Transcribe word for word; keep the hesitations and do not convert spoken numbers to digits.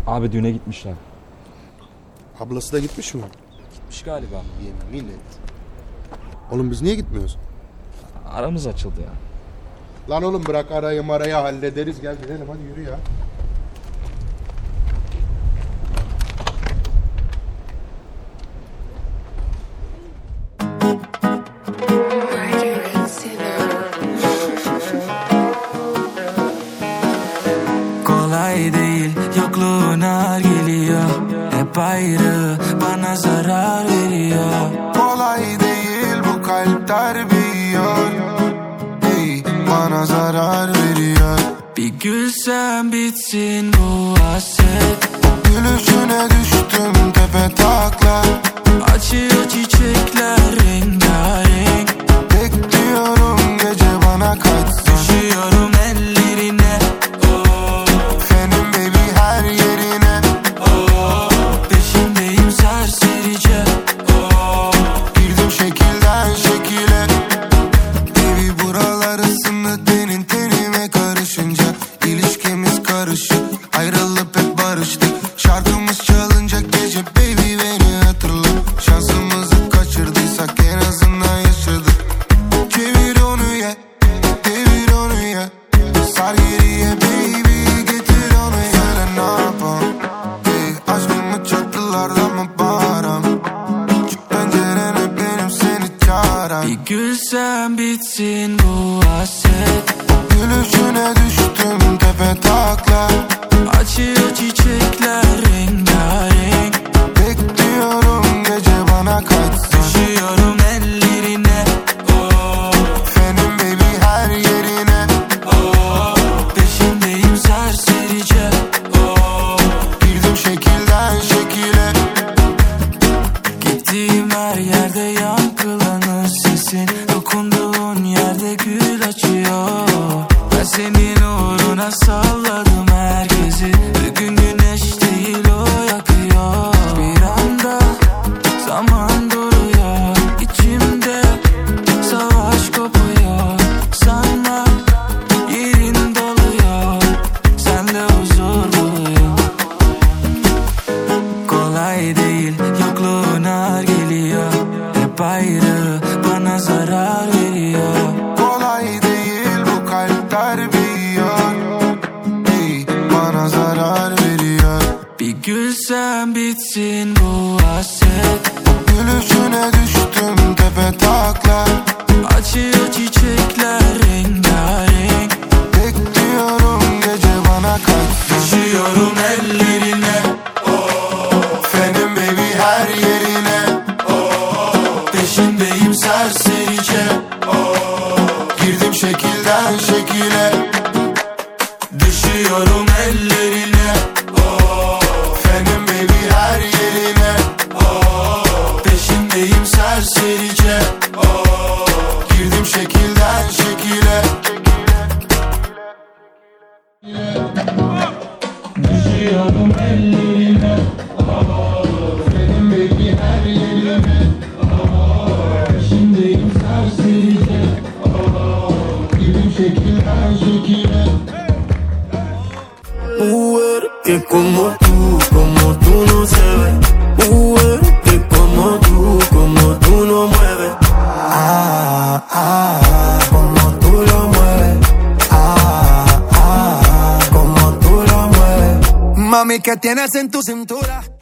Abi düğüne gitmişler. Ablası da gitmiş mi? Gitmiş galiba. Yemin et. Oğlum biz niye gitmiyoruz? Aramız açıldı ya. Lan oğlum bırak arayı marayı hallederiz. Gel gidelim hadi yürü ya. Kolay değil, yokluğun ağır geliyor. Hep ayrı, bana zarar veriyor. Kolay değil, bu kalp terbiyor. Hey, bana zarar veriyor. Bir gülsem bitsin bu hasret. Gülüşüne düştüm tepe taklak. Açıyor çiçekler rengarenk. Bekliyorum gece bana kaçsın. Düşüyorum ellerine. Fenim baby her yerine. Peşindeyim serserice. Girdim şekilden şekile. Baby buralar ısındı tenin tenime karışınca. İlişkimiz karışık, ayrılıp hep barıştık. Şarkımız çalınca gece baby beni hatırla. Şansımızı kaçırdıysak en azından yaşadık. Çevir onu ye, devir onu ye. Sar geriye baby, getir onu ye. Söyle ne yapalım, hey, aşkımı çatılarda mı bağıram? Çık pencerene benim seni çağıran. Bir gülsem bitsin bu hasret. Gülüşüne düştüm tepe taklak. Açıyor çiçekler rengarenk. Bekliyorum gece bana kaçsın. Düşüyorum ellerine. Fenim baby her yerine. Peşindeyim serserice. Girdim şekilden şekile. Gittiğim her yerde yankılanır sesin. Dokunduğun yerde gül açıyor. Ben senin uğruna salladım herkesi. Bugün güneş değil o yakıyor. Bir anda zaman duruyor. İçimde savaş kopuyor. Sana yerin doluyor. Sende huzur buluyor. Kolay değil, yokluğun ağır geliyor. Hep ayrı, bana zarar veriyor. Kolay değil, bu kalp terbiyor. Hey, bana zarar veriyor. Bir gülsem bitsin bu hasret. Gülüşüne düştüm tepe taklak. Açıyor çiçekler rengarenk. Bekliyorum gece bana kaçsın. Düşüyorum ellerine. Fenim baby her yerine. Peşindeyim serserice. Girdim şekilden şekile. Düşüyorum ellerine. Fenim baby her yerine. Peşindeyim serserice. Girdim şekilden şekile. Düşüyorum ellerine. Fenim baby her yerine. Peşindeyim serserice. Girdim şekilden şekile. Mujer que como tú, como tú no se ve. Mujer que como tú, como tú no mueves. Ah, ah, como tú lo mueves. Ah, ah, como tú lo mueves. Mami, ¿qué tienes en tu cintura?